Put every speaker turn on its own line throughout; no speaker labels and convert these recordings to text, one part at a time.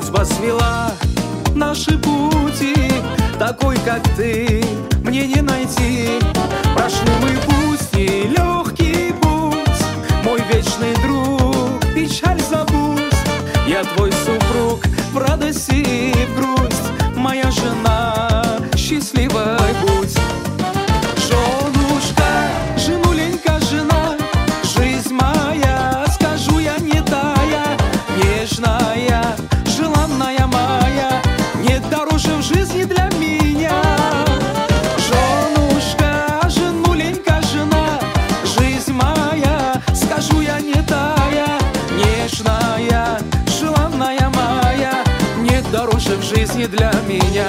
Судьба свела наши пути, такой, как ты, мне не найти. Прошли мы путь, нелегкий путь, мой вечный друг, печаль забудь. Я твой супруг в радость и в грусть, моя жена, счастливой будь. Женушка, женуленька, жена, жизнь моя, скажу я, не тая, нежная, желанная моя, нет дороже в жизни для меня. Женушка, женуленька, жена, жизнь моя, скажу я, не тая, нежная, желанная моя, нет дороже в жизни для меня.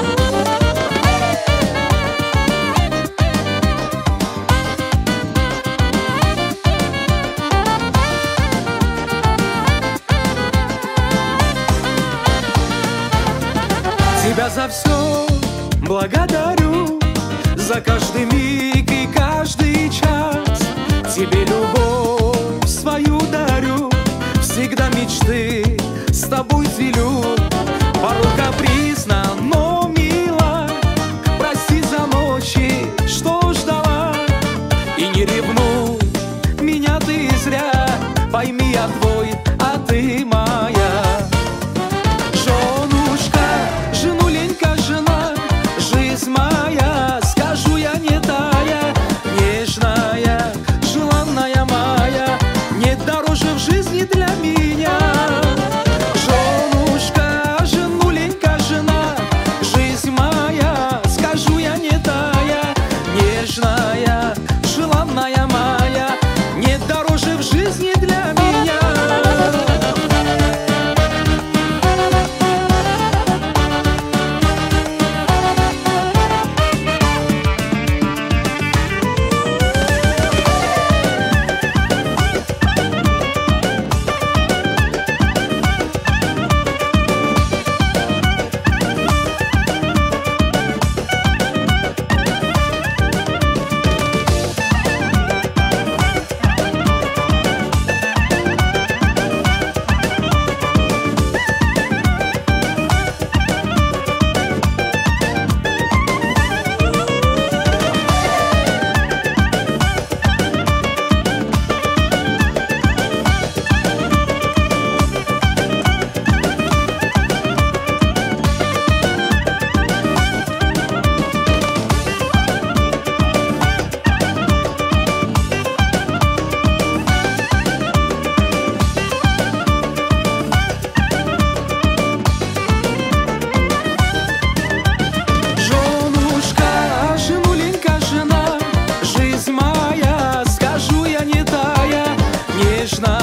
Тебя за все благодарю, за каждый миг и каждый час. Тебе любовь свою дарю, всегда мечты с тобой делю. Порой капризна, но мила, прости за ночи, что ждала. И не ревнуй, меня ты зря, пойми, я твой, а ты моя. Моя, скажу я, не тая, нежная, желанная моя, нет дороже в жизни для меня. Женушка, женуленька, жена, жизнь моя, скажу я, не тая, нежная, желанная моя, нет дороже в жизни для меня. Скажу я, не тая, нежно.